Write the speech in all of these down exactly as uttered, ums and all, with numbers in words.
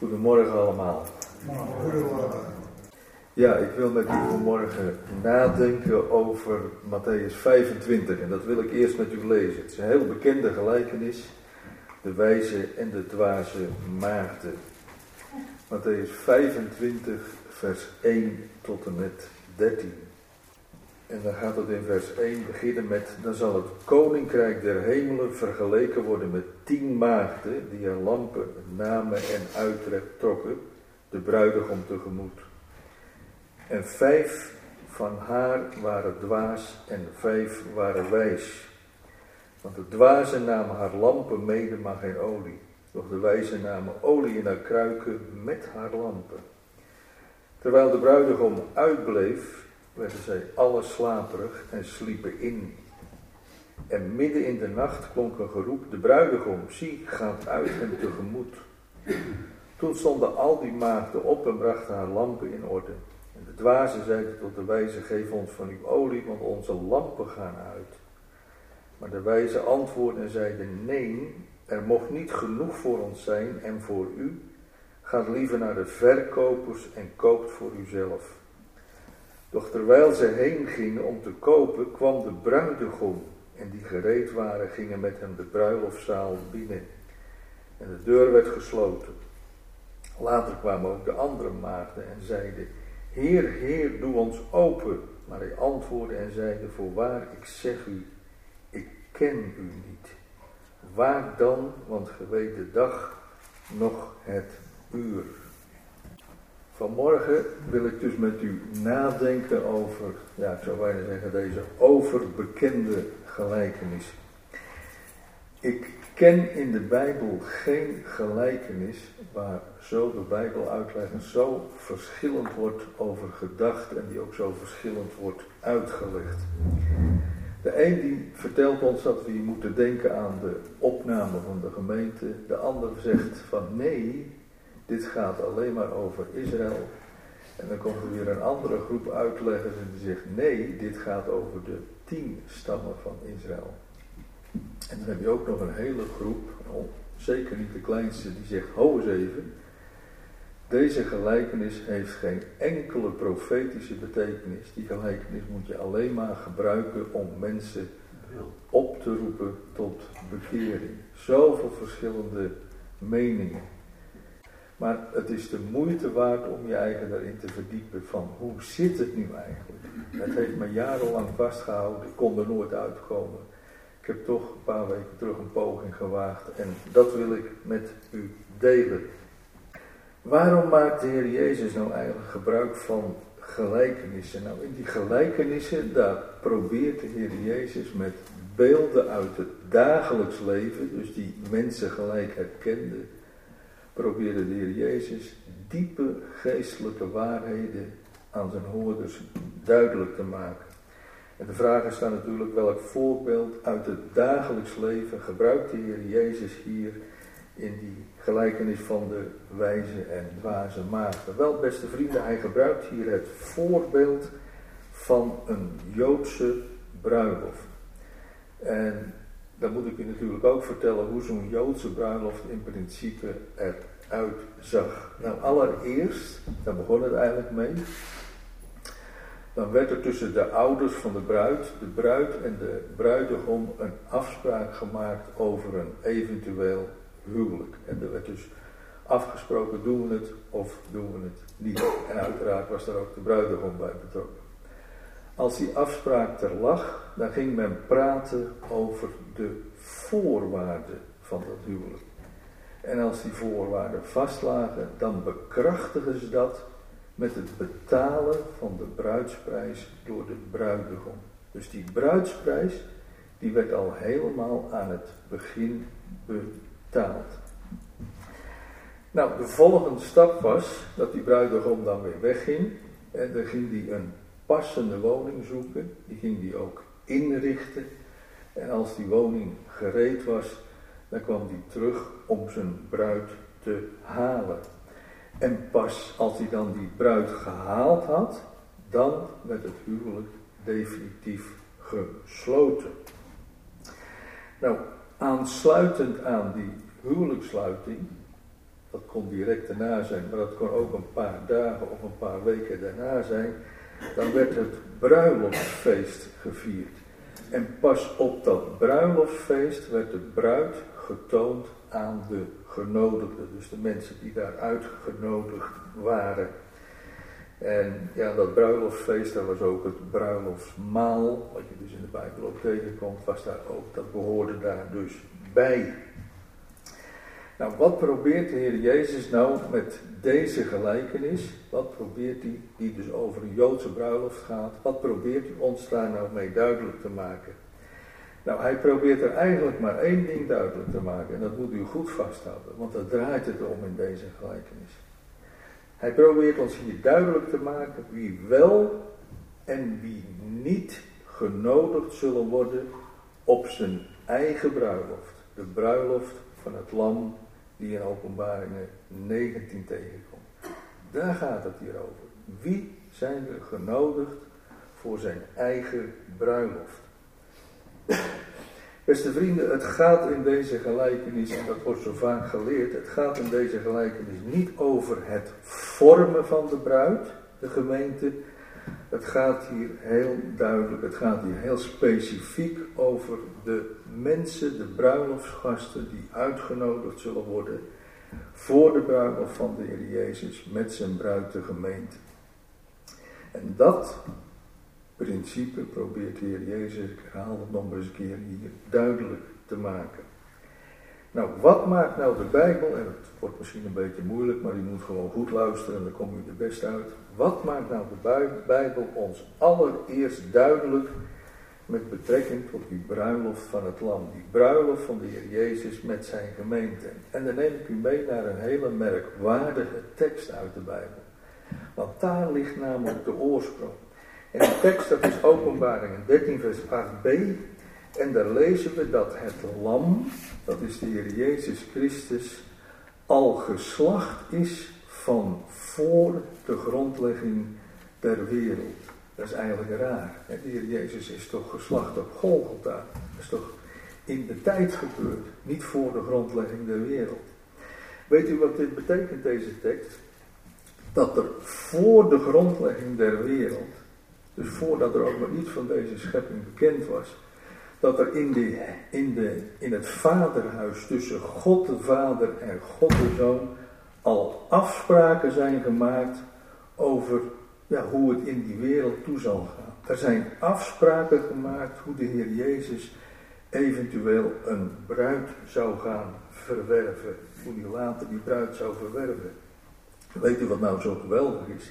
Goedemorgen allemaal. Goedemorgen. Ja, ik wil met u vanmorgen nadenken over Mattheüs vijfentwintig en dat wil ik eerst met u lezen. Het is een heel bekende gelijkenis, de wijze en de dwaze maagden. Mattheüs vijfentwintig vers één tot en met dertien. En dan gaat het in vers één beginnen met: dan zal het koninkrijk der hemelen vergeleken worden met tien maagden die haar lampen namen en uittrokken, de bruidegom tegemoet. En vijf van haar waren dwaas en vijf waren wijs. Want de dwaze namen haar lampen mede, maar geen olie. Doch de wijze namen olie in haar kruiken met haar lampen. Terwijl de bruidegom uitbleef, werden zij alle slaperig en sliepen in. En midden in de nacht klonk een geroep: de bruidegom, zie, gaat uit hem tegemoet. Toen stonden al die maagden op en brachten haar lampen in orde. En de dwazen zeiden tot de wijze: geef ons van uw olie, want onze lampen gaan uit. Maar de wijze antwoordden en zeiden: nee, er mocht niet genoeg voor ons zijn en voor u. Gaat liever naar de verkopers en koopt voor uzelf. Doch terwijl ze heen gingen om te kopen, kwam de bruidegom. En die gereed waren, gingen met hem de bruiloftszaal binnen. En de deur werd gesloten. Later kwamen ook de andere maagden en zeiden: Heer, Heer, doe ons open. Maar hij antwoordde en zeide: voorwaar, ik zeg u, ik ken u niet. Waak dan, want ge weet de dag, nog het uur. Vanmorgen wil ik dus met u nadenken over, ja, ik zou bijna zeggen, deze overbekende gelijkenis. Ik ken in de Bijbel geen gelijkenis waar zo de Bijbeluitlegger zo verschillend wordt over gedacht en die ook zo verschillend wordt uitgelegd. De een die vertelt ons dat we hier moeten denken aan de opname van de gemeente. De ander zegt van nee, dit gaat alleen maar over Israël. En dan komt er weer een andere groep uitleggers en die zegt nee, dit gaat over de tien stammen van Israël. En dan heb je ook nog een hele groep, zeker niet de kleinste, die zegt: ho eens even, deze gelijkenis heeft geen enkele profetische betekenis. Die gelijkenis moet je alleen maar gebruiken om mensen op te roepen tot bekering. Zoveel verschillende meningen. Maar het is de moeite waard om je eigen daarin te verdiepen van hoe zit het nu eigenlijk. Het heeft me jarenlang vastgehouden, ik kon er nooit uitkomen. Ik heb toch een paar weken terug een poging gewaagd en dat wil ik met u delen. Waarom maakt de Heer Jezus nou eigenlijk gebruik van gelijkenissen? Nou, in die gelijkenissen, daar probeert de Heer Jezus met beelden uit het dagelijks leven, dus die mensen gelijk herkenden, probeerde de Heer Jezus diepe geestelijke waarheden aan zijn hoorders duidelijk te maken. En de vraag is dan natuurlijk: welk voorbeeld uit het dagelijks leven gebruikt de Heer Jezus hier in die gelijkenis van de wijze en dwaze maagden? Wel, beste vrienden, hij gebruikt hier het voorbeeld van een Joodse bruiloft. En dan moet ik u natuurlijk ook vertellen hoe zo'n Joodse bruiloft in principe eruit zag. Nou, allereerst, daar begon het eigenlijk mee. Dan werd er tussen de ouders van de bruid, de bruid en de bruidegom een afspraak gemaakt over een eventueel huwelijk. En er werd dus afgesproken: doen we het of doen we het niet. En uiteraard was daar ook de bruidegom bij betrokken. Als die afspraak er lag, dan ging men praten over de voorwaarden van dat huwelijk. En als die voorwaarden vastlagen, dan bekrachtigen ze dat met het betalen van de bruidsprijs door de bruidegom. Dus die bruidsprijs, die werd al helemaal aan het begin betaald. Nou, de volgende stap was dat die bruidegom dan weer wegging. En dan ging die een passende woning zoeken. Die ging die ook inrichten. En als die woning gereed was, dan kwam die terug om zijn bruid te halen. En pas als hij dan die bruid gehaald had, dan werd het huwelijk definitief gesloten. Nou, aansluitend aan die huwelijkssluiting Dat kon direct daarna zijn, maar dat kon ook een paar dagen of een paar weken daarna zijn. Dan werd het bruiloftsfeest gevierd. En pas op dat bruiloftsfeest werd de bruid getoond aan de genodigden. Dus de mensen die daar uitgenodigd waren. En ja, dat bruiloftsfeest, dat was ook het bruiloftsmaal. Wat je dus in de Bijbel ook tegenkomt, was daar ook, dat behoorde daar dus bij. Nou, wat probeert de Heer Jezus nou met deze gelijkenis? Wat probeert hij, die dus over een Joodse bruiloft gaat, wat probeert hij ons daar nou mee duidelijk te maken? Nou, hij probeert er eigenlijk maar één ding duidelijk te maken, en dat moet u goed vasthouden, want daar draait het om in deze gelijkenis. Hij probeert ons hier duidelijk te maken wie wel en wie niet genodigd zullen worden op zijn eigen bruiloft. De bruiloft van het lam die in Openbaringen negentien tegenkomt. Daar gaat het hier over. Wie zijn er genodigd voor zijn eigen bruiloft? Beste vrienden, het gaat in deze gelijkenis, en dat wordt zo vaak geleerd, het gaat in deze gelijkenis niet over het vormen van de bruid, de gemeente. Het gaat hier heel duidelijk, het gaat hier heel specifiek over de mensen, de bruiloftsgasten die uitgenodigd zullen worden voor de bruiloft van de Heer Jezus met zijn bruid, de gemeente. En dat principe probeert de Heer Jezus, ik herhaal het nog eens een keer hier, duidelijk te maken. Nou, wat maakt nou de Bijbel, en het wordt misschien een beetje moeilijk, maar u moet gewoon goed luisteren en dan kom je er best uit. Wat maakt nou de Bijbel ons allereerst duidelijk met betrekking tot die bruiloft van het lam, die bruiloft van de Heer Jezus met zijn gemeente? En dan neem ik u mee naar een hele merkwaardige tekst uit de Bijbel. Want daar ligt namelijk de oorsprong. En die tekst, dat is Openbaringen dertien vers acht b. En daar lezen we dat het lam, dat is de Heer Jezus Christus, al geslacht is van voor de grondlegging der wereld. Dat is eigenlijk raar. De Heer Jezus is toch geslacht op Golgotha. Dat is toch in de tijd gebeurd, niet voor de grondlegging der wereld. Weet u wat dit betekent, deze tekst? Dat er voor de grondlegging der wereld, dus voordat er ook maar iets van deze schepping bekend was, dat er in, de, in, de, in het vaderhuis tussen God de Vader en God de Zoon al afspraken zijn gemaakt over ja, hoe het in die wereld toe zal gaan. Er zijn afspraken gemaakt hoe de Heer Jezus eventueel een bruid zou gaan verwerven. Hoe hij later die bruid zou verwerven. Weet u wat nou zo geweldig is?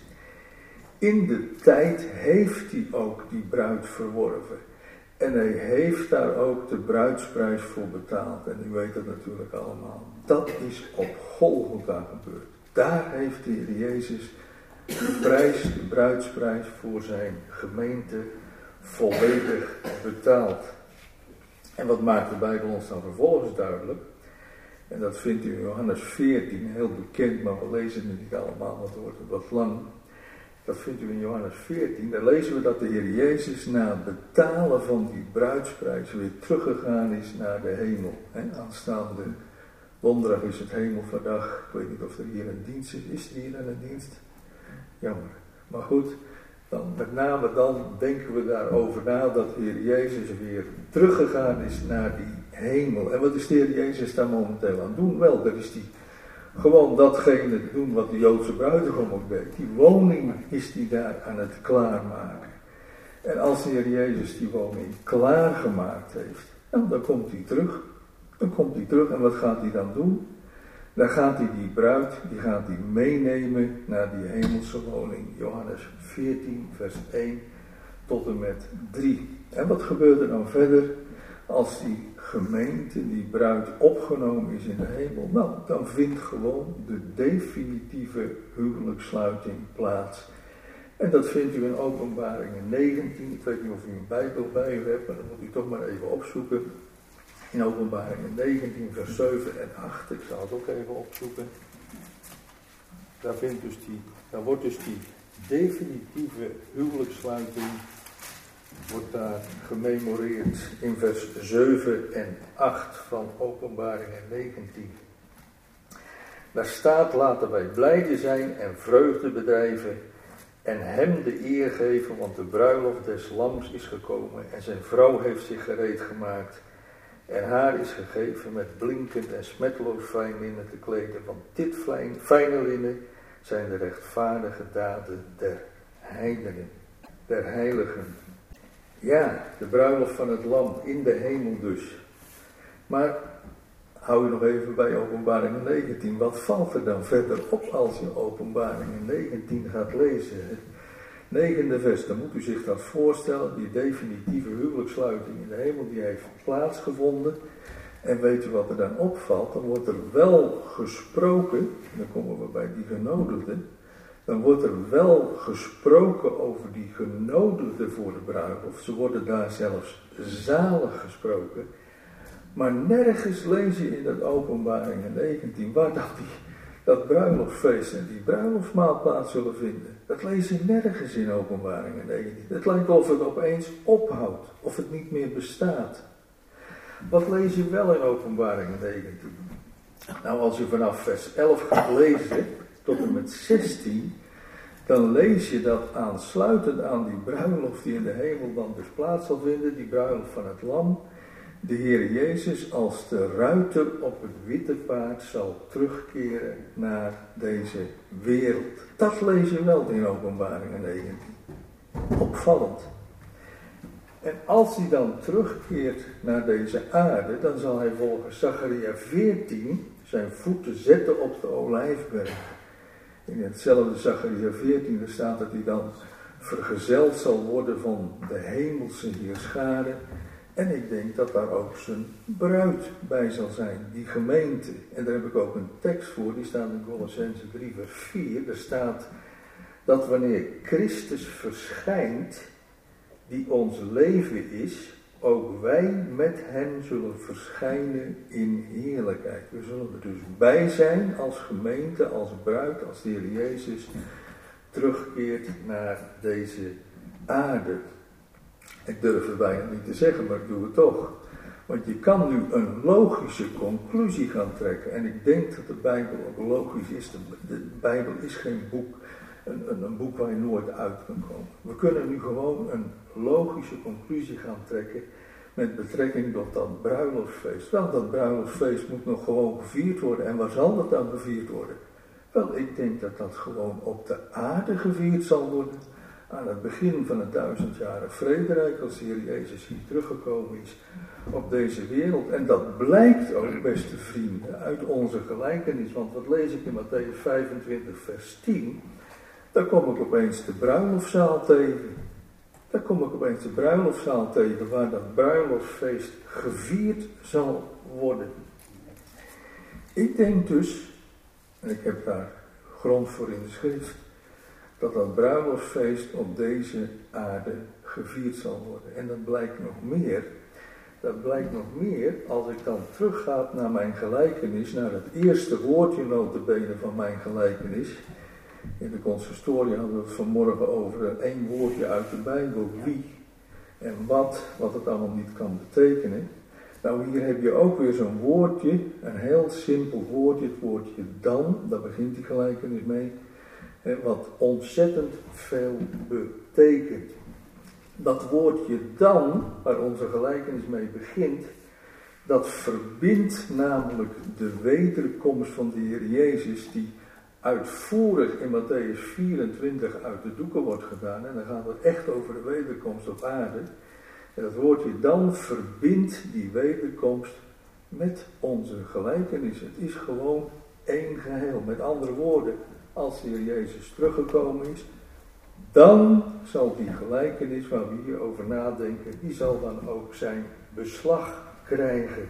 In de tijd heeft hij ook die bruid verworven. En hij heeft daar ook de bruidsprijs voor betaald. En u weet het natuurlijk allemaal. Dat is op Golgotha gebeurd. Daar heeft de Heer Jezus de prijs, de bruidsprijs voor zijn gemeente volledig betaald. En wat maakt de Bijbel ons dan vervolgens duidelijk? En dat vindt u in Johannes veertien, heel bekend, maar we lezen het niet allemaal, want het wordt wat lang. Dat vindt u in Johannes veertien, daar lezen we dat de Heer Jezus na het betalen van die bruidsprijs weer teruggegaan is naar de hemel. He, aanstaande donderdag is het Hemelvaardag. Ik weet niet of er hier een dienst is. Is er hier een dienst? Jammer. Maar goed, dan, met name dan denken we daarover na dat de Heer Jezus weer teruggegaan is naar die hemel. En wat is de Heer Jezus daar momenteel aan het doen? Wel, dat is die gewoon datgene doen wat de Joodse bruidegom ook deed. Die woning is die daar aan het klaarmaken. En als de Heer Jezus die woning klaargemaakt heeft, nou, dan komt hij terug. Dan komt hij terug en wat gaat hij dan doen? Dan gaat hij die bruid, die gaat hij meenemen naar die hemelse woning. Johannes veertien vers één tot en met drie. En wat gebeurt er dan verder als die gemeente, die bruid opgenomen is in de hemel? Nou, dan vindt gewoon de definitieve huwelijkssluiting plaats. En dat vindt u in Openbaringen negentien. Ik weet niet of u een Bijbel bij u hebt, maar dan moet u toch maar even opzoeken. In Openbaringen negentien vers zeven en acht. Ik zal het ook even opzoeken. Daar, vindt dus die, daar wordt dus die definitieve huwelijkssluiting wordt daar gememoreerd in vers zeven en acht van Openbaringen negentien. Daar staat, laten wij blijde zijn en vreugde bedrijven en hem de eer geven, want de bruiloft des lams is gekomen en zijn vrouw heeft zich gereed gemaakt. En haar is gegeven met blinkend en smetloos fijn linnen te kleden, want dit fijne linnen zijn de rechtvaardige daden der heidenen, der heiligen. Ja, de bruiloft van het lam in de hemel dus. Maar hou je nog even bij Openbaringen negentien. Wat valt er dan verder op als je Openbaringen negentien gaat lezen? Het negende vers, dan moet u zich dat voorstellen. Die definitieve huwelijkssluiting in de hemel, die heeft plaatsgevonden. En weet u wat er dan opvalt? Dan wordt er wel gesproken, dan komen we bij die genodigden. Dan wordt er wel gesproken over die genodigden voor de bruiloft. Ze worden daar zelfs zalig gesproken. Maar nergens lees je in dat Openbaringen negentien waar dat, die, dat bruiloftfeest en die bruiloftsmaal plaats zullen vinden. Dat lees je nergens in Openbaringen negentien. Het lijkt of het opeens ophoudt, of het niet meer bestaat. Wat lees je wel in Openbaringen negentien? Nou, als je vanaf vers elf gaat lezen tot en met zestien, dan lees je dat aansluitend aan die bruiloft die in de hemel dan dus plaats zal vinden, die bruiloft van het lam, de Heer Jezus als de ruiter op het witte paard zal terugkeren naar deze wereld. Dat lees je wel in Openbaringen negentien. Opvallend. En als hij dan terugkeert naar deze aarde, dan zal hij volgens Zacharia veertien zijn voeten zetten op de olijfberg. In hetzelfde Zacharia veertien er staat dat hij dan vergezeld zal worden van de hemelse heerscharen. En ik denk dat daar ook zijn bruid bij zal zijn, die gemeente. En daar heb ik ook een tekst voor, die staat in Colossenzen drie vers vier. Daar staat dat wanneer Christus verschijnt, die ons leven is, ook wij met hem zullen verschijnen in heerlijkheid. We zullen er dus bij zijn als gemeente, als bruid, als de Heer Jezus terugkeert naar deze aarde. Ik durf het bijna niet te zeggen, maar ik doe het toch. Want je kan nu een logische conclusie gaan trekken. En ik denk dat de Bijbel ook logisch is. De, de Bijbel is geen boek, een, een, een boek waar je nooit uit kan komen. We kunnen nu gewoon een logische conclusie gaan trekken met betrekking tot dat bruiloftsfeest. Wel, dat bruiloftsfeest moet nog gewoon gevierd worden. En waar zal dat dan gevierd worden? Wel, ik denk dat dat gewoon op de aarde gevierd zal worden. Aan het begin van het duizendjarig vrederijk, als de Heer Jezus hier teruggekomen is op deze wereld. En dat blijkt ook, beste vrienden, uit onze gelijkenis. Want wat lees ik in Mattheüs vijfentwintig vers tien? Daar kom ik opeens de bruiloftzaal tegen. Daar kom ik opeens de bruiloftzaal tegen, waar dat bruiloftsfeest gevierd zal worden. Ik denk dus, en ik heb daar grond voor in de schrift, dat dat bruiloftsfeest op deze aarde gevierd zal worden. En dat blijkt nog meer. Dat blijkt nog meer als ik dan terugga naar mijn gelijkenis, naar het eerste woordje notabene van mijn gelijkenis. In de consistorie hadden we het vanmorgen over één woordje uit de Bijbel, wie en wat, wat het allemaal niet kan betekenen. Nou, hier heb je ook weer zo'n woordje, een heel simpel woordje, het woordje dan, daar begint die gelijkenis mee. Wat ontzettend veel betekent. Dat woordje dan, waar onze gelijkenis mee begint, dat verbindt namelijk de wederkomst van de Heer Jezus, die uitvoerig in Mattheüs vierentwintig uit de doeken wordt gedaan. En dan gaat het echt over de wederkomst op aarde. En dat woordje dan verbindt die wederkomst met onze gelijkenis. Het is gewoon één geheel. Met andere woorden, als de Heer Jezus teruggekomen is, dan zal die gelijkenis waar we hier over nadenken, die zal dan ook zijn beslag krijgen.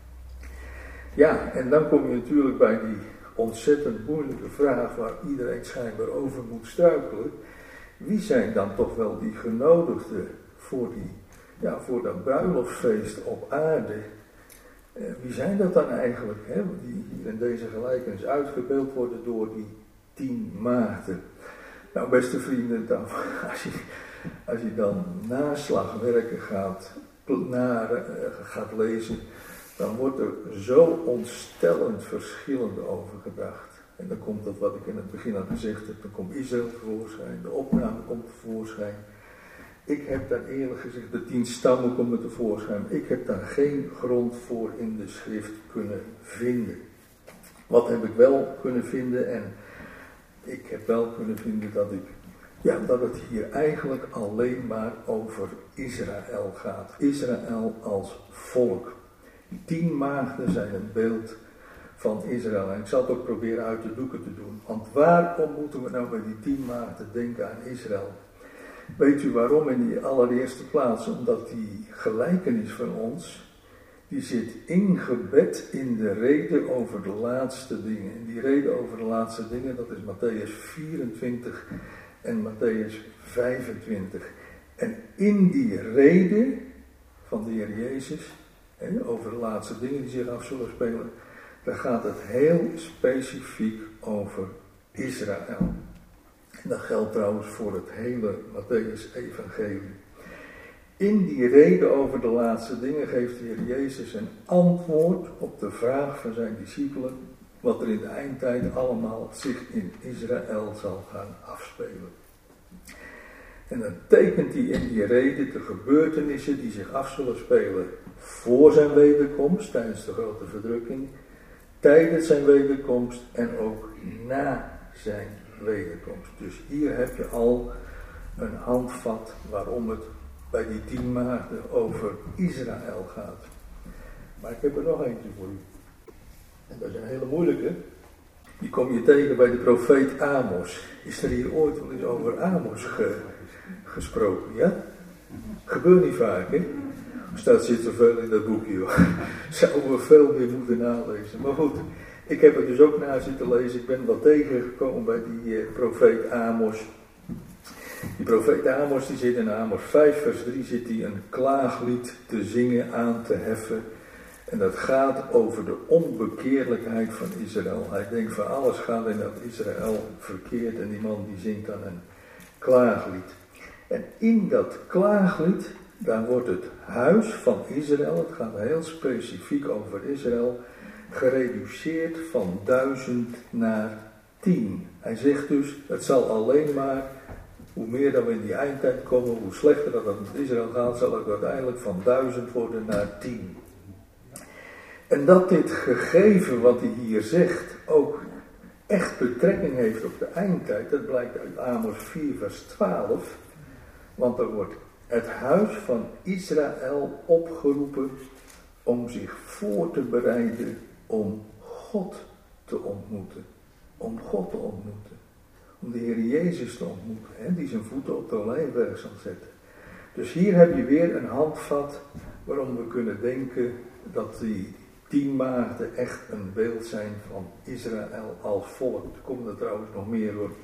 Ja, en dan kom je natuurlijk bij die ontzettend moeilijke vraag waar iedereen schijnbaar over moet struikelen. Wie zijn dan toch wel die genodigden voor, die, ja, voor dat bruiloftsfeest op aarde? Eh, wie zijn dat dan eigenlijk, hè, die hier in deze gelijkenis uitgebeeld worden door die tien maagden? Nou, beste vrienden, dan, als, je, als je dan naslagwerken gaat, naar, uh, gaat lezen, dan wordt er zo ontstellend verschillend over gedacht. En dan komt dat wat ik in het begin had gezegd heb, dan komt Israël tevoorschijn, de opname komt tevoorschijn. Ik heb daar eerlijk gezegd, de tien stammen komen tevoorschijn. Ik heb daar geen grond voor in de schrift kunnen vinden. Wat heb ik wel kunnen vinden? En ik heb wel kunnen vinden dat ik, ja, dat het hier eigenlijk alleen maar over Israël gaat. Israël als volk. Tien maagden zijn een beeld van Israël. En ik zal het ook proberen uit de doeken te doen. Want waarom moeten we nou bij die tien maagden denken aan Israël? Weet u waarom in die allereerste plaats? Omdat die gelijkenis van ons, die zit ingebed in de reden over de laatste dingen. En die reden over de laatste dingen, dat is Matthäus vierentwintig en Matthäus vijfentwintig. En in die reden van de Heer Jezus, hè, over de laatste dingen die zich af zullen spelen, daar gaat het heel specifiek over Israël. En dat geldt trouwens voor het hele Matthäus-evangelie. In die reden over de laatste dingen geeft de Heer Jezus een antwoord op de vraag van zijn discipelen, wat er in de eindtijd allemaal zich in Israël zal gaan afspelen. En dan tekent hij in die reden de gebeurtenissen die zich af zullen spelen voor zijn wederkomst, tijdens de grote verdrukking, tijdens zijn wederkomst en ook na zijn wederkomst. Dus hier heb je al een handvat waarom het bij die tien maagden over Israël gaat. Maar ik heb er nog eentje voor u. En dat is een hele moeilijke. Die kom je tegen bij de profeet Amos. Is er hier ooit wel eens over Amos ge, gesproken? Ja? Gebeurt niet vaak, hè? Er zit zoveel in dat boekje, joh. Zouden we veel meer moeten nalezen. Maar goed, ik heb er dus ook na zitten lezen. Ik ben wat tegengekomen bij die uh, profeet Amos. Die profeet Amos, die zit in Amos vijf vers drie, zit hij een klaaglied te zingen, aan te heffen. En dat gaat over de onbekeerlijkheid van Israël. Hij denkt van alles gaat in dat Israël verkeerd en die man die zingt dan een klaaglied. En in dat klaaglied, daar wordt het huis van Israël, het gaat heel specifiek over Israël, gereduceerd van duizend naar tien. Hij zegt dus, het zal alleen maar, hoe meer dan we in die eindtijd komen, hoe slechter dat het met Israël gaat, zal het uiteindelijk van duizend worden naar tien. En dat dit gegeven wat hij hier zegt ook echt betrekking heeft op de eindtijd, dat blijkt uit Amos vier vers twaalf, want er wordt het huis van Israël opgeroepen om zich voor te bereiden om God te ontmoeten. Om God te ontmoeten. Om de Heer Jezus te ontmoeten, hè, die zijn voeten op de Olijfberg zal zetten. Dus hier heb je weer een handvat waarom we kunnen denken dat die tien maagden echt een beeld zijn van Israël als volk. Er komen er trouwens nog meer hoor.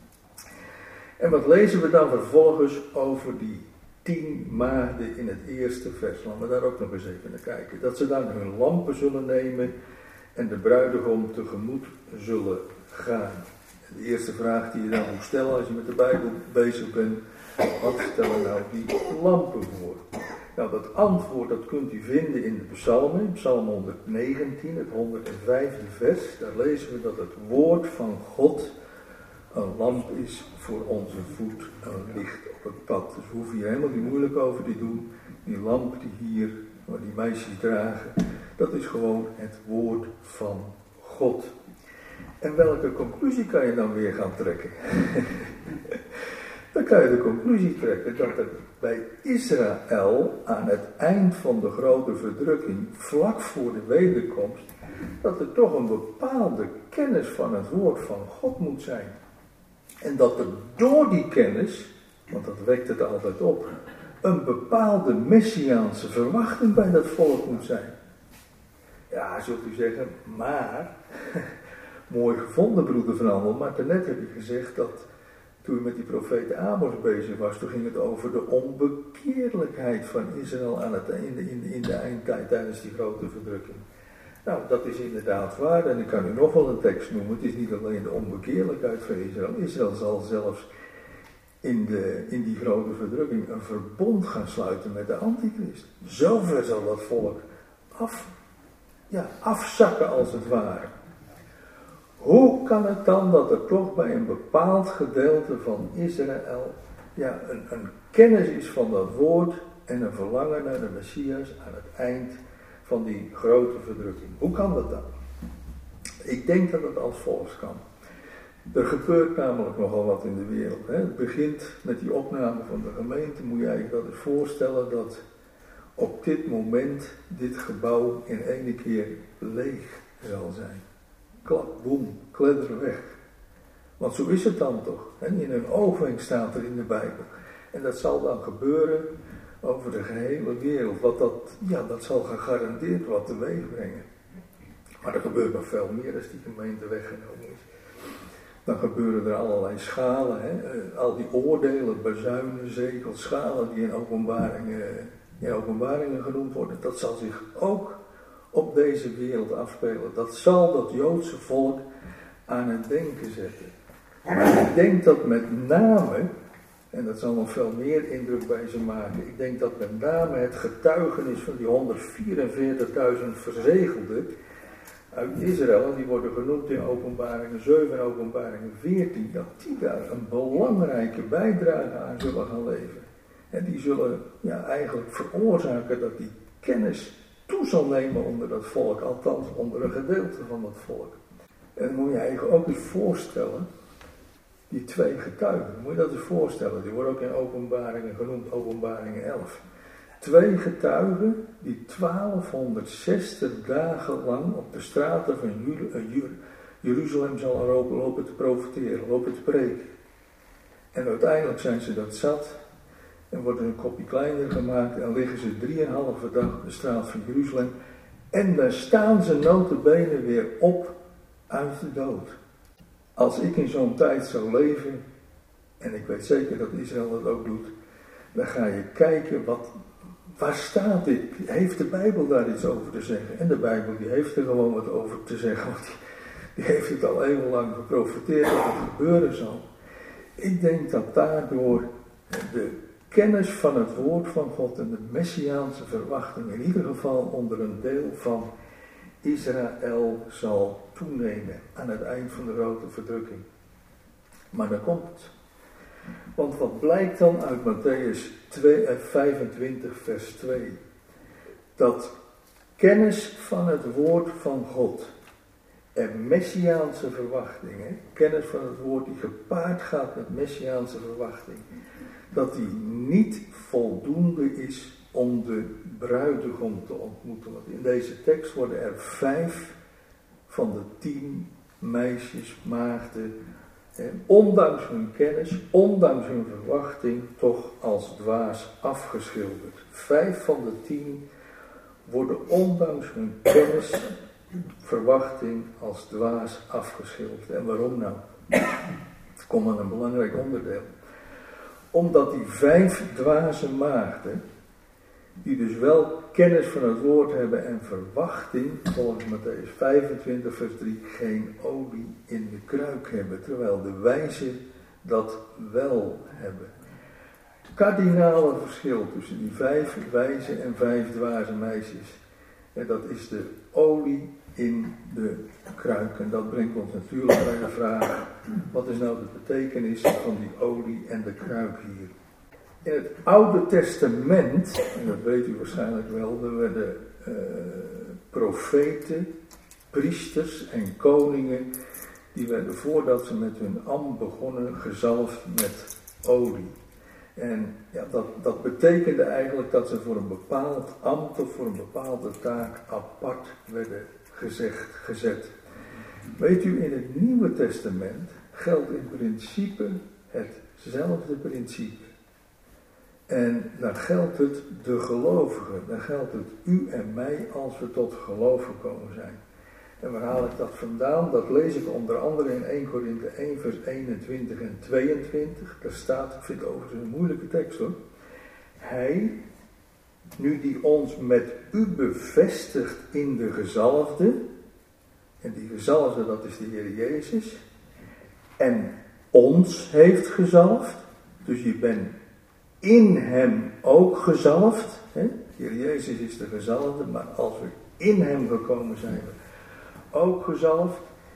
En wat lezen we dan vervolgens over die tien maagden in het eerste vers? Laten we daar ook nog eens even naar kijken. Dat ze dan hun lampen zullen nemen en de bruidegom tegemoet zullen gaan. De eerste vraag die je dan moet stellen als je met de Bijbel bezig bent, wat stellen nou die lampen voor? Nou, dat antwoord dat kunt u vinden in de psalmen, in psalm honderdnegentien, het honderdvijfde vers. Daar lezen we dat het woord van God een lamp is voor onze voet, een licht op het pad. Dus we hoeven hier helemaal niet moeilijk over te doen. Die lamp die hier, waar die meisjes dragen, dat is gewoon het woord van God. En welke conclusie kan je dan weer gaan trekken? Dan kan je de conclusie trekken dat er bij Israël aan het eind van de grote verdrukking, vlak voor de wederkomst, dat er toch een bepaalde kennis van het woord van God moet zijn. En dat er door die kennis, want dat wekt het altijd op, een bepaalde messiaanse verwachting bij dat volk moet zijn. Ja, zult u zeggen, maar, mooi gevonden broeder Van Andel, maar daarnet heb je gezegd dat toen je met die profeet Amos bezig was, toen ging het over de onbekeerlijkheid van Israël aan het, in, de, in, de, in de eindtijd tijdens die grote verdrukking. Nou, dat is inderdaad waar en ik kan u nog wel een tekst noemen. Het is niet alleen de onbekeerlijkheid van Israël. Israël zal zelfs in, de, in die grote verdrukking een verbond gaan sluiten met de antichrist. Zover zal dat volk af, ja, afzakken als het ware. Hoe kan het dan dat er toch bij een bepaald gedeelte van Israël ja, een, een kennis is van dat woord en een verlangen naar de Messias aan het eind van die grote verdrukking? Hoe kan dat dan? Ik denk dat het als volgt kan. Er gebeurt namelijk nogal wat in de wereld. Hè. Het begint met die opname van de gemeente. Moet je eigenlijk wel eens voorstellen dat op dit moment dit gebouw in ene keer leeg zal zijn. Klap, boem, kledder weg. Want zo is het dan toch. En in een oogwenk staat er in de Bijbel. En dat zal dan gebeuren over de gehele wereld. Wat dat, ja, dat zal gegarandeerd wat teweeg brengen. Maar er gebeurt nog veel meer als die gemeente weggenomen is. Dan gebeuren er allerlei schalen. Hè? Al die oordelen, bazuinen, zegels, schalen die in openbaringen, in openbaringen genoemd worden. Dat zal zich ook op deze wereld afspelen. Dat zal dat Joodse volk aan het denken zetten. Ik denk dat met name, en dat zal nog veel meer indruk bij ze maken, ik denk dat met name het getuigenis van die honderdvierenveertigduizend verzegelden uit Israël, en die worden genoemd in Openbaringen zeven en Openbaringen veertien, dat die daar een belangrijke bijdrage aan zullen gaan leveren. En die zullen ja, eigenlijk veroorzaken dat die kennis toe zal nemen onder dat volk, althans onder een gedeelte van dat volk. En dan moet je eigenlijk ook eens voorstellen, die twee getuigen, moet je dat eens voorstellen, die worden ook in Openbaringen genoemd, Openbaringen elf. Twee getuigen die twaalfhonderdzestig dagen lang op de straten van Jeruzalem zullen lopen, lopen te profiteren, lopen te preken. En uiteindelijk zijn ze dat zat en wordt er een kopje kleiner gemaakt en liggen ze drieënhalve dag op de straat van Jeruzalem. En daar staan ze nota bene weer op uit de dood. Als ik in zo'n tijd zou leven, en ik weet zeker dat Israël dat ook doet, dan ga je kijken wat, waar staat dit? Heeft de Bijbel daar iets over te zeggen? En de Bijbel die heeft er gewoon wat over te zeggen, want die, die heeft het al eeuwenlang geprofeteerd dat het gebeuren zal. Ik denk dat daardoor de kennis van het woord van God en de messiaanse verwachting in ieder geval onder een deel van Israël zal toenemen aan het eind van de grote verdrukking. Maar dan komt het. Want wat blijkt dan uit Matthäus vijfentwintig vers twee? Dat kennis van het woord van God en messiaanse verwachtingen, kennis van het woord die gepaard gaat met messiaanse verwachting, dat die niet voldoende is om de bruidegom te ontmoeten. Want in deze tekst worden er vijf van de tien meisjes, maagden, en ondanks hun kennis, ondanks hun verwachting, toch als dwaas afgeschilderd. Vijf van de tien worden ondanks hun kennis, verwachting als dwaas afgeschilderd. En waarom nou? Het komt aan een belangrijk onderdeel. Omdat die vijf dwaze maagden, die dus wel kennis van het woord hebben en verwachting, volgens Matthäus vijfentwintig vers drie, geen olie in de kruik hebben, terwijl de wijzen dat wel hebben. Het kardinale verschil tussen die vijf wijze en vijf dwaze meisjes, en dat is de olie in de kruik. En dat brengt ons natuurlijk bij de vraag, wat is nou de betekenis van die olie en de kruik hier? In het Oude Testament, en dat weet u waarschijnlijk wel, er werden uh, profeten, priesters en koningen, die werden voordat ze met hun ambt begonnen gezalfd met olie. En ja, dat, dat betekende eigenlijk dat ze voor een bepaald ambt of voor een bepaalde taak apart werden gezegd, gezet. Weet u, in het Nieuwe Testament geldt in principe hetzelfde principe. En dan geldt het de gelovigen, dan geldt het u en mij als we tot geloof gekomen zijn. En waar haal ik dat vandaan? Dat lees ik onder andere in Eerste Korinthe één vers eenentwintig en tweeëntwintig. Daar staat, ik vind het overigens een moeilijke tekst hoor. Hij, nu die ons met u bevestigt in de gezalfde, en die gezalfde dat is de Heer Jezus, en ons heeft gezalfd, dus je bent in hem ook gezalfd. Hè? Heer Jezus is de gezalfde, maar als we in hem gekomen zijn, we ook gezalfd.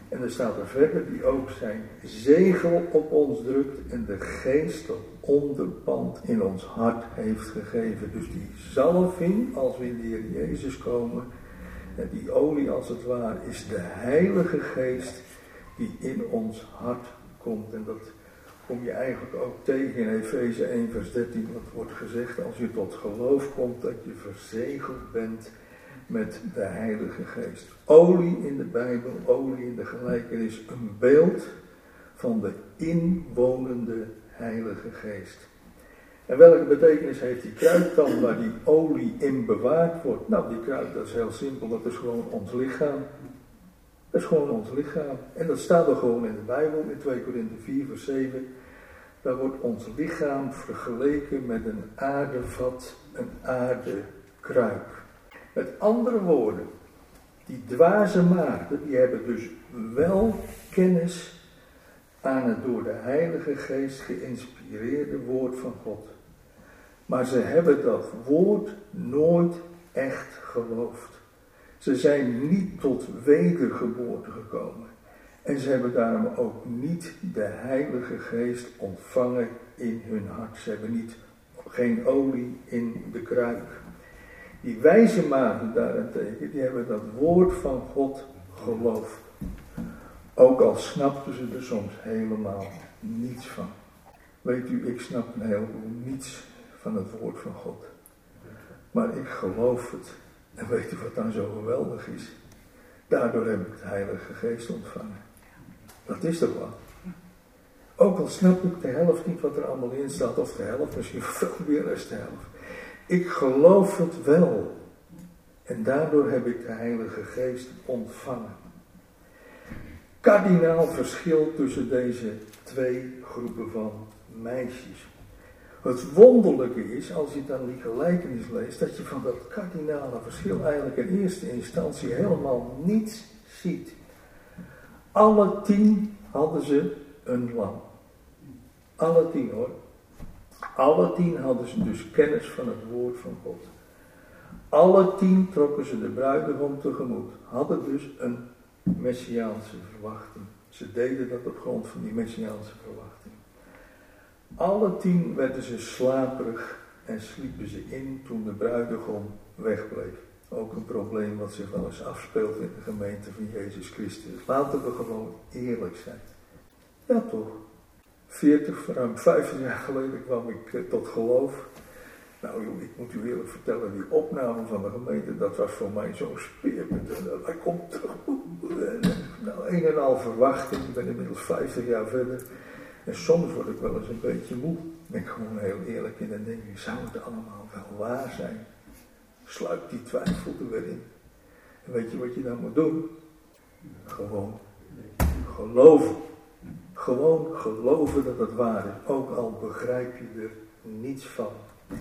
En er staat er verder, die ook zijn zegel op ons drukt en de geest tot onderpand in ons hart heeft gegeven. Dus die zalving, als we in de Heer Jezus komen, en die olie als het ware, is de Heilige Geest die in ons hart komt. En dat kom je eigenlijk ook tegen in Efeze één vers dertien, wat wordt gezegd, als je tot geloof komt, dat je verzegeld bent met de Heilige Geest. Olie in de Bijbel, olie in de gelijkenis, een beeld van de inwonende Heilige Geest. En welke betekenis heeft die kruik dan waar die olie in bewaard wordt? Nou, die kruik, dat is heel simpel, dat is gewoon ons lichaam. Dat is gewoon ons lichaam. En dat staat er gewoon in de Bijbel, in twee Korinthe vier vers zeven. Daar wordt ons lichaam vergeleken met een aardevat, een aardekruik. Met andere woorden, die dwaze maagden, die hebben dus wel kennis aan het door de Heilige Geest geïnspireerde woord van God. Maar ze hebben dat woord nooit echt geloofd. Ze zijn niet tot wedergeboorte gekomen. En ze hebben daarom ook niet de Heilige Geest ontvangen in hun hart. Ze hebben niet, geen olie in de kruik. Die wijze maagden daarentegen, die hebben dat woord van God geloofd. Ook al snapten ze er soms helemaal niets van. Weet u, ik snap een heleboel niets van het woord van God. Maar ik geloof het. En weet u wat dan zo geweldig is? Daardoor heb ik de Heilige Geest ontvangen. Dat is toch wat? Ook al snap ik de helft niet wat er allemaal in staat, of de helft, misschien veel meer dan de helft. Ik geloof het wel. En daardoor heb ik de Heilige Geest ontvangen. Kardinaal verschil tussen deze twee groepen van meisjes. Het wonderlijke is, als je dan die gelijkenis leest, dat je van dat kardinale verschil eigenlijk in eerste instantie helemaal niets ziet. Alle tien hadden ze een lam. Alle tien hoor. Alle tien hadden ze dus kennis van het woord van God. Alle tien trokken ze de bruidegom tegemoet. Hadden dus een messiaanse verwachting. Ze deden dat op grond van die messiaanse verwachting. Alle tien werden ze slaperig en sliepen ze in toen de bruidegom wegbleef. Ook een probleem wat zich wel eens afspeelt in de gemeente van Jezus Christus. Laten we gewoon eerlijk zijn. Ja toch. veertig, ruim vijftig jaar geleden kwam ik eh, tot geloof. Nou joh, ik moet u eerlijk vertellen, die opname van de gemeente, dat was voor mij zo'n speerpunt. Hij komt terug. Nou, een en al verwachting. Ik ben inmiddels vijftig jaar verder. En soms word ik wel eens een beetje moe. Ben ik gewoon heel eerlijk in en denk ik, zou het allemaal wel waar zijn? Sluit die twijfel er weer in. En weet je wat je dan moet doen? Gewoon geloven. Gewoon geloven dat het waar is. Ook al begrijp je er niets van.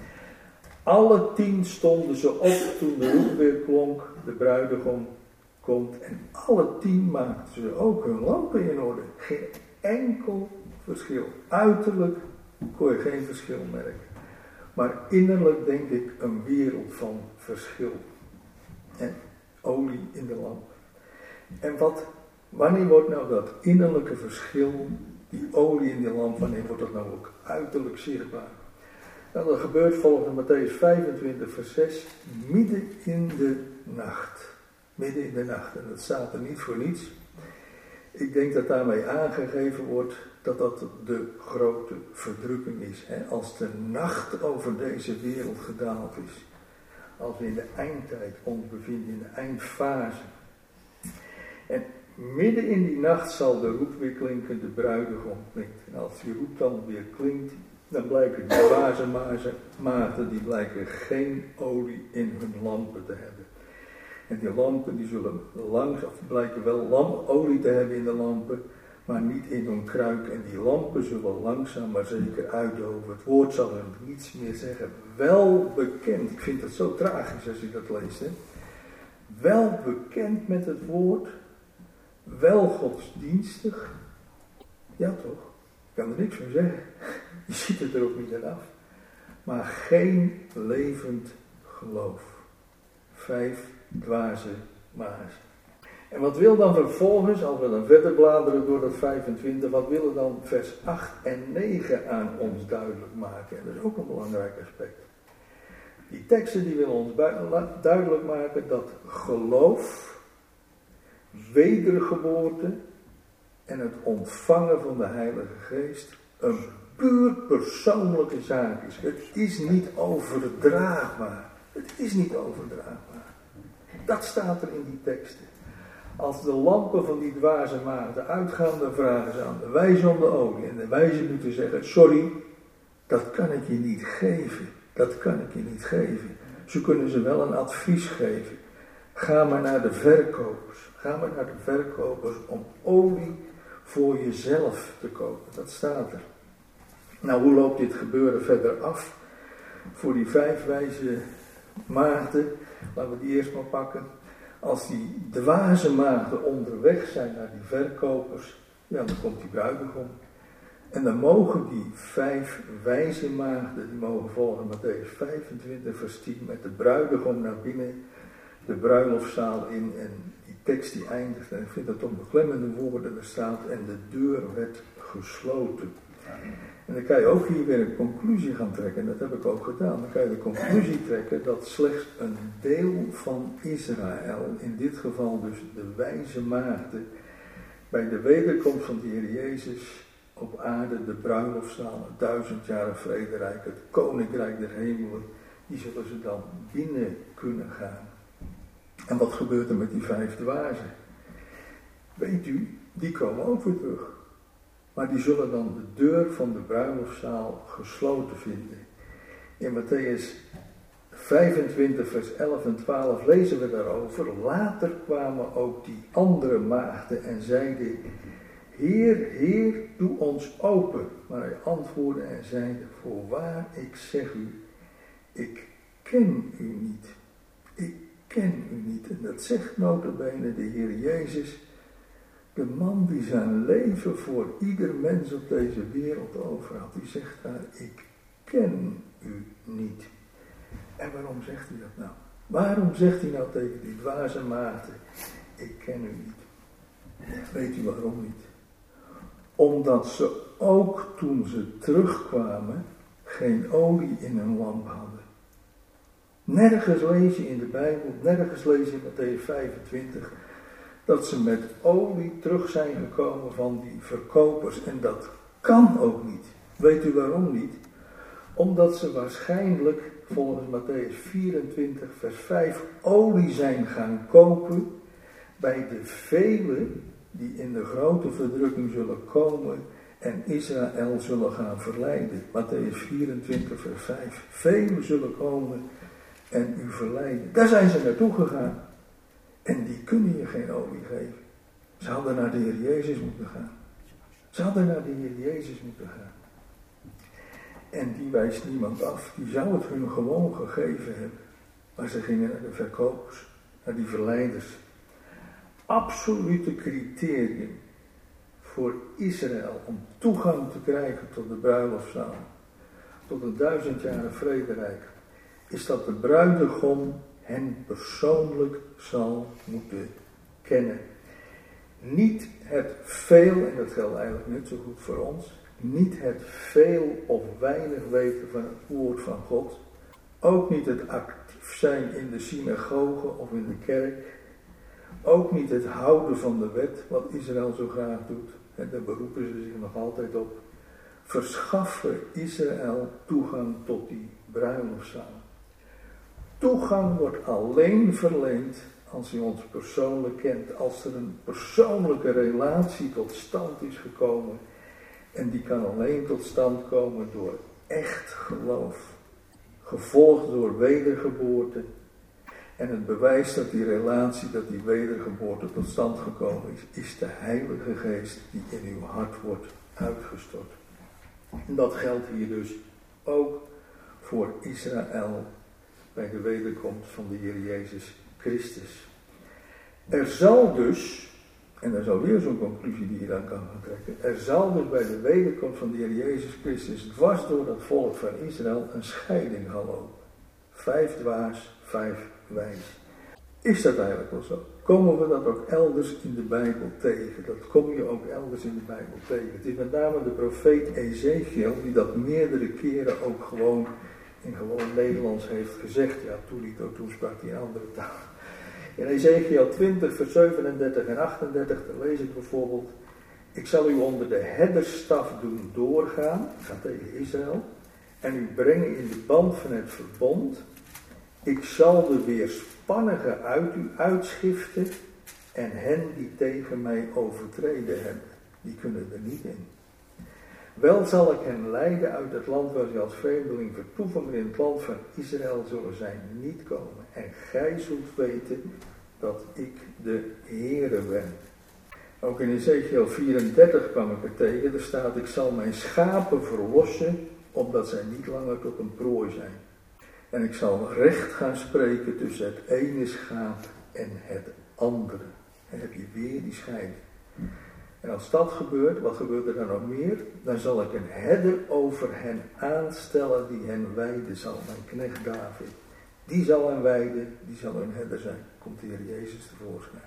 Alle tien stonden ze op toen de roep weer klonk. De bruidegom komt. En alle tien maakten ze ook hun lampen in orde. Geen enkel verschil. Uiterlijk kon je geen verschil merken. Maar innerlijk denk ik een wereld van verschil. En olie in de lamp. En wat, wanneer wordt nou dat innerlijke verschil, die olie in de lamp, wanneer wordt dat nou ook uiterlijk zichtbaar? Nou, dat gebeurt volgens Matthäus vijfentwintig vers zes, midden in de nacht. Midden in de nacht. En dat staat er niet voor niets. Ik denk dat daarmee aangegeven wordt dat dat de grote verdrukking is. Hè? Als de nacht over deze wereld gedaald is. Als we in de eindtijd ons bevinden, in de eindfase. En midden in die nacht zal de roep weer klinken, de bruidegom klinkt. En als die roep dan weer klinkt, dan blijken die dwaze maagden, die blijken geen olie in hun lampen te hebben. En die lampen die zullen langs, of blijken wel lamp, olie te hebben in de lampen, maar niet in hun kruik. En die lampen zullen langzaam maar zeker uitdoven. Het woord zal er niets meer zeggen. Wel bekend, ik vind het zo tragisch als je dat leest. Hè? Wel bekend met het woord, wel godsdienstig. Ja toch, ik kan er niks van zeggen. Je ziet het er ook niet aan af. Maar geen levend geloof. Vijf dwaze maagden. En wat wil dan vervolgens, als we dan verder bladeren door dat vijfentwintig, wat willen dan vers acht en negen aan ons duidelijk maken? En dat is ook een belangrijk aspect. Die teksten die willen ons duidelijk maken dat geloof, wedergeboorte en het ontvangen van de Heilige Geest een puur persoonlijke zaak is. Het is niet overdraagbaar. Het is niet overdraagbaar. Dat staat er in die teksten. Als de lampen van die dwaze maagden uitgaan, dan vragen ze aan de wijze om de olie. En de wijze moeten zeggen, sorry, dat kan ik je niet geven. Dat kan ik je niet geven. Ze kunnen ze wel een advies geven. Ga maar naar de verkopers. Ga maar naar de verkopers om olie voor jezelf te kopen. Dat staat er. Nou, hoe loopt dit gebeuren verder af? Voor die vijf wijze maagden, laten we die eerst maar pakken. Als die dwaze maagden onderweg zijn naar die verkopers, ja, dan komt die bruidegom. En dan mogen die vijf wijze maagden, die mogen volgens Matthäus vijfentwintig vers tien met de bruidegom naar binnen de bruiloftszaal in. En die tekst die eindigt, en ik vind dat toch beklemmende woorden, er staat, en de deur werd gesloten. En dan kan je ook hier weer een conclusie gaan trekken, en dat heb ik ook gedaan. Dan kan je de conclusie trekken dat slechts een deel van Israël, in dit geval dus de wijze maagden, bij de wederkomst van de Heer Jezus op aarde, de bruiloftszaal, het duizendjarig vrederijk, het koninkrijk der hemelen, die zullen ze dan binnen kunnen gaan. En wat gebeurt er met die vijf dwazen? Weet u, die komen ook weer terug. Maar die zullen dan de deur van de bruiloftszaal gesloten vinden. In Matthäus vijfentwintig vers elf en twaalf lezen we daarover. Later kwamen ook die andere maagden en zeiden, Heer, Heer, doe ons open. Maar hij antwoordde en zeide, voorwaar, ik zeg u, ik ken u niet. Ik ken u niet. En dat zegt nota bene de Heer Jezus, de man die zijn leven voor ieder mens op deze wereld over had, die zegt daar, ik ken u niet. En waarom zegt hij dat nou? Waarom zegt hij nou tegen die dwaze maagden, ik ken u niet? Weet u waarom niet? Omdat ze ook toen ze terugkwamen geen olie in hun lamp hadden. Nergens lees je in de Bijbel, nergens lees je in Matthäus vijfentwintig, dat ze met olie terug zijn gekomen van die verkopers. En dat kan ook niet. Weet u waarom niet? Omdat ze waarschijnlijk, volgens Matthäus vierentwintig vers vijf, olie zijn gaan kopen bij de velen die in de grote verdrukking zullen komen en Israël zullen gaan verleiden. Matthäus vierentwintig vers vijf. Velen zullen komen en u verleiden. Daar zijn ze naartoe gegaan. En die kunnen je geen olie geven. Ze hadden naar de Heer Jezus moeten gaan. Ze hadden naar de Heer Jezus moeten gaan. En die wijst niemand af. Die zou het hun gewoon gegeven hebben. Maar ze gingen naar de verkopers. Naar die verleiders. Absolute criterium voor Israël om toegang te krijgen tot de bruiloftszaal. Tot een duizendjarig vrederijk. Is dat de bruidegom hen persoonlijk zal moeten kennen. Niet het veel, en dat geldt eigenlijk net zo goed voor ons, niet het veel of weinig weten van het woord van God, ook niet het actief zijn in de synagoge of in de kerk, ook niet het houden van de wet, wat Israël zo graag doet, en daar beroepen ze zich nog altijd op, verschaffen Israël toegang tot die bruiloftszaal. Toegang wordt alleen verleend als hij ons persoonlijk kent, als er een persoonlijke relatie tot stand is gekomen. En die kan alleen tot stand komen door echt geloof, gevolgd door wedergeboorte. En het bewijs dat die relatie, dat die wedergeboorte tot stand gekomen is, is de Heilige Geest die in uw hart wordt uitgestort. En dat geldt hier dus ook voor Israël bij de wederkomst van de Heer Jezus Christus. Er zal dus, en dat is alweer zo'n conclusie die je dan kan gaan trekken, er zal dus bij de wederkomst van de Heer Jezus Christus dwars door dat volk van Israël een scheiding gaan lopen. Vijf dwaas, vijf wijs. Is dat eigenlijk wel zo? komen we dat ook elders in de Bijbel tegen. Dat kom je ook elders in de Bijbel tegen. Het is met name de profeet Ezekiel die dat meerdere keren ook gewoon in gewoon Nederlands heeft gezegd. Ja, toen niet, ook toen sprak hij een andere taal. In Ezekiel twintig, vers zevenendertig en achtendertig, daar lees ik bijvoorbeeld: ik zal u onder de herdersstaf doen doorgaan, gaat tegen Israël, en u brengen in de band van het verbond. Ik zal de weerspannigen uit u uitschiften en hen die tegen mij overtreden hebben, die kunnen er niet in. Wel zal ik hen leiden uit het land waar ze als vreemdeling vertoeven, maar in het land van Israël zullen zij niet komen. En gij zult weten dat ik de Heere ben. Ook in Ezekiel vierendertig kwam ik er tegen, er staat: ik zal mijn schapen verlossen, opdat zij niet langer tot een prooi zijn. En ik zal recht gaan spreken tussen het ene schaap en het andere. Dan heb je weer die scheiding. En als dat gebeurt, wat gebeurt er dan nog meer? Dan zal ik een herder over hen aanstellen die hen weiden zal. Mijn knecht David. Die zal hen weiden, die zal hun herder zijn. Komt de Heer Jezus tevoorschijn.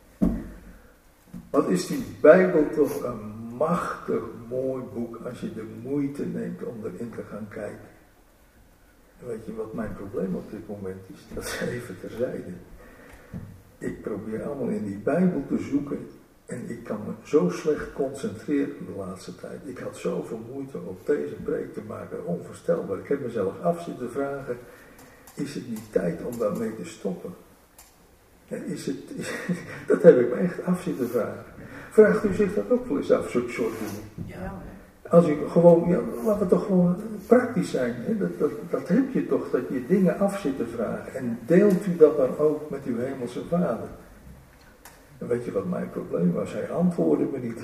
Wat is die Bijbel toch een machtig mooi boek als je de moeite neemt om erin te gaan kijken. En weet je wat mijn probleem op dit moment is? Dat is even terzijde. Ik probeer allemaal in die Bijbel te zoeken en ik kan me zo slecht concentreren de laatste tijd. Ik had zoveel moeite om deze preek te maken, onvoorstelbaar. Ik heb mezelf af zitten vragen, is het niet tijd om daarmee te stoppen? En is het, is, dat heb ik me echt af zitten vragen. Vraagt u zich dat ook wel eens af, zo'n soort dingen? Ja. Als u gewoon, ja, laten we toch gewoon praktisch zijn. Hè? Dat, dat, dat heb je toch, dat je dingen af zit te vragen. En deelt u dat dan ook met uw hemelse vader? En weet je wat mijn probleem was? Hij antwoordde me niet.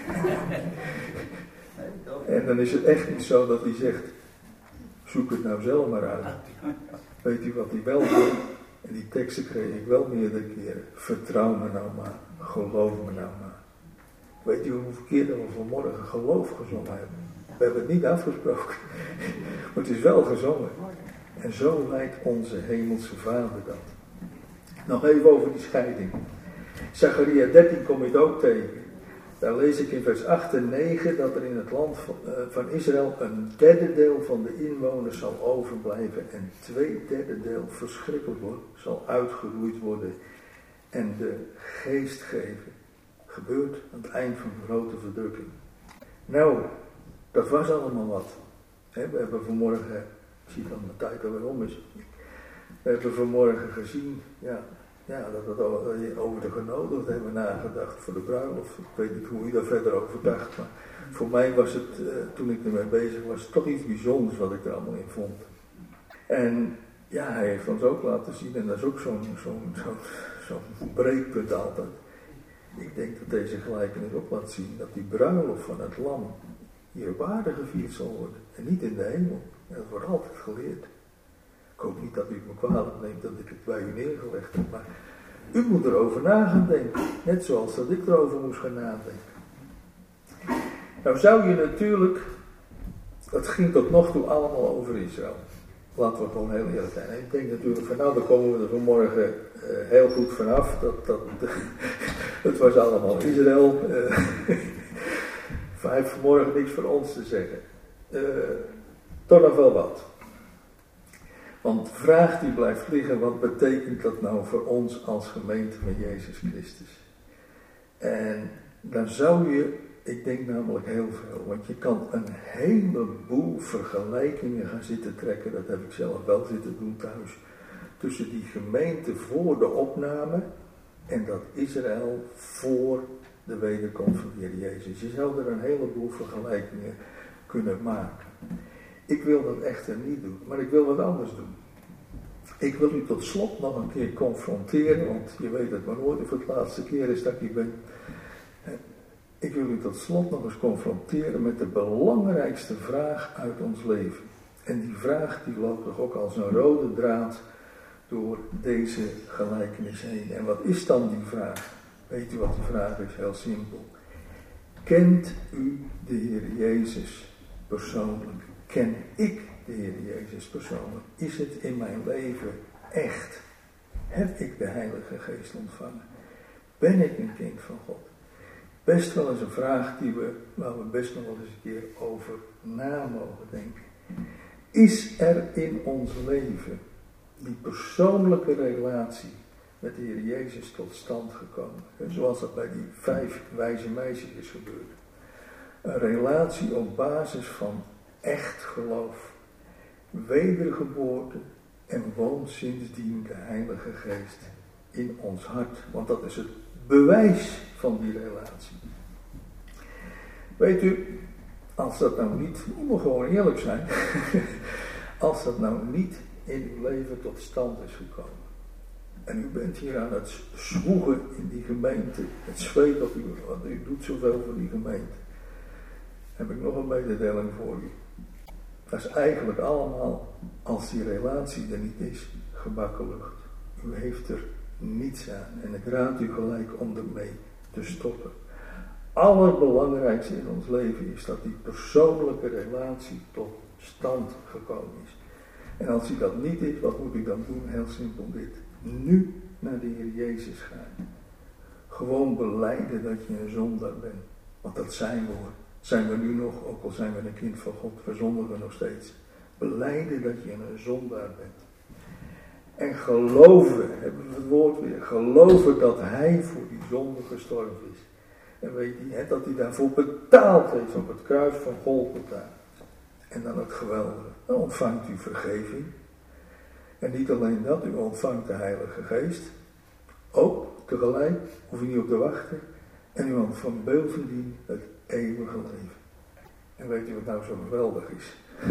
En dan is het echt niet zo dat hij zegt, zoek het nou zelf maar uit. Weet u wat hij wel doet? En die teksten kreeg ik wel meerdere keren. Vertrouw me nou maar. Geloof me nou maar. Weet u hoeveel keer dat we vanmorgen geloof gezongen hebben? We hebben het niet afgesproken. Maar het is wel gezongen. En zo leidt onze hemelse vader dat. Nog even over die scheiding. Zacharia dertien kom je het ook tegen. Daar lees ik in vers acht en negen dat er in het land van, uh, van Israël een derde deel van de inwoners zal overblijven en twee derde deel verschrikkelijk wordt, zal uitgeroeid worden en de geest geven. Gebeurt aan het eind van de grote verdrukking. Nou, dat was allemaal wat. He, we hebben vanmorgen, ik zie dat mijn tijd alweer om is, we hebben vanmorgen gezien, ja, ja, dat we over de genodigden hebben nagedacht voor de bruiloft. Ik weet niet hoe u daar verder over dacht, maar voor mij was het, uh, toen ik ermee bezig was, toch iets bijzonders wat ik er allemaal in vond. En ja, hij heeft ons ook laten zien, en dat is ook zo'n zo'n zo'n zo'n breekpunt altijd. Ik denk dat deze gelijkenis ook laat zien dat die bruiloft van het lam hier op aarde gevierd zal worden en niet in de hemel. En dat wordt altijd geleerd. Ik hoop niet dat u het me kwalijk neemt dat ik het bij u neergelegd heb, maar u moet erover na gaan denken. Net zoals dat ik erover moest gaan nadenken. Nou zou je natuurlijk, het ging tot nog toe allemaal over Israël. Laten we gewoon heel eerlijk zijn. Ik denk natuurlijk van nou, dan komen we er vanmorgen uh, heel goed vanaf. Dat, dat, het was allemaal Israël. Uh, hij heeft vanmorgen niks voor ons te zeggen. Uh, toch nog wel wat. Want de vraag die blijft liggen, wat betekent dat nou voor ons als gemeente van Jezus Christus? En dan zou je, ik denk namelijk heel veel, want je kan een heleboel vergelijkingen gaan zitten trekken, dat heb ik zelf wel zitten doen thuis, tussen die gemeente voor de opname en dat Israël voor de wederkomst van de Heer Jezus. Je zou er een heleboel vergelijkingen kunnen maken. Ik wil dat echter niet doen, maar ik wil wat anders doen. Ik wil u tot slot nog een keer confronteren, want je weet het maar nooit of het de laatste keer is dat ik hier ben. Ik wil u tot slot nog eens confronteren met de belangrijkste vraag uit ons leven. En die vraag die loopt toch ook als een rode draad door deze gelijkenis heen. En wat is dan die vraag? Weet u wat die vraag is? Heel simpel. Kent u de Heer Jezus persoonlijk? Ken ik de Heer Jezus persoonlijk? Is het in mijn leven echt? Heb ik de Heilige Geest ontvangen? Ben ik een kind van God? Best wel eens een vraag die we, waar we best nog wel eens een keer over na mogen denken. Is er in ons leven die persoonlijke relatie met de Heer Jezus tot stand gekomen? Zoals dat bij die vijf wijze meisjes is gebeurd. Een relatie op basis van echt geloof, wedergeboorte en woont sindsdien de Heilige Geest in ons hart. Want dat is het bewijs van die relatie. Weet u, als dat nou niet, we moeten gewoon eerlijk zijn, als dat nou niet in uw leven tot stand is gekomen. En u bent hier aan het zwoegen in die gemeente, het zweet op u, want u doet zoveel voor die gemeente. Heb ik nog een mededeling voor u. Dat is eigenlijk allemaal, als die relatie er niet is, gebakken lucht. U heeft er niets aan en ik raad u gelijk om ermee te stoppen. Allerbelangrijkste in ons leven is dat die persoonlijke relatie tot stand gekomen is. En als die dat niet is, wat moet u dan doen? Heel simpel dit. Nu naar de Heer Jezus gaan. Gewoon belijden dat je een zondaar bent. Want dat zijn we hoor. Zijn we nu nog, ook al zijn we een kind van God, verzondigen we nog steeds. Belijden dat je een zondaar bent. En geloven, hebben we het woord weer, geloven dat Hij voor die zonde gestorven is. En weet je, dat Hij daarvoor betaald heeft op het kruis van Golgotha. En dan het geweldige, dan ontvangt u vergeving. En niet alleen dat, u ontvangt de Heilige Geest. Ook tegelijk, hoef je niet op te wachten. En u ontvangt bovendien het eeuwige leven. En weet u wat nou zo geweldig is?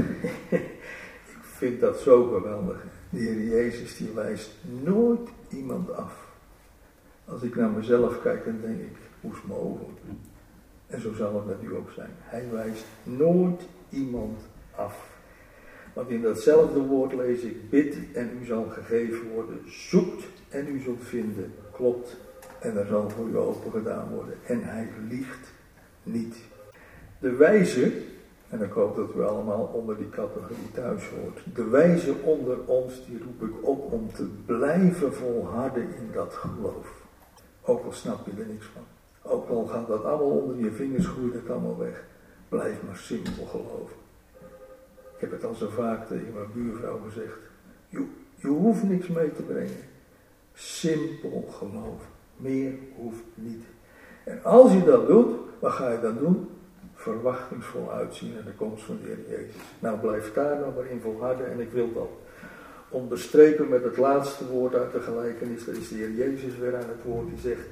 Ik vind dat zo geweldig. De Heer Jezus die wijst nooit iemand af. Als ik naar mezelf kijk, dan denk ik, hoe is het mogelijk? En zo zal het met u ook zijn. Hij wijst nooit iemand af. Want in datzelfde woord lees ik, bid en u zal gegeven worden, zoekt en u zult vinden, klopt en er zal voor u open gedaan worden. En hij liegt niet. De wijze, en ik hoop dat u allemaal onder die categorie thuis hoort, de wijze onder ons, die roep ik op om te blijven volharden in dat geloof. Ook al snap je er niks van. Ook al gaat dat allemaal onder je vingers, groeit het allemaal weg. Blijf maar simpel geloven. Ik heb het al zo vaak tegen mijn buurvrouw gezegd. Je, je hoeft niks mee te brengen. Simpel geloven. Meer hoeft niet. En als je dat doet, wat ga je dan doen? Verwachtingsvol uitzien naar de komst van de Heer Jezus. Nou, blijf daar nou maar in volharden. En ik wil dat onderstrepen met het laatste woord uit de gelijkenis. Daar is de Heer Jezus weer aan het woord die zegt,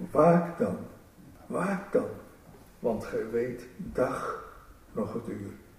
waak dan, waak dan. Want gij weet dag nog het uur.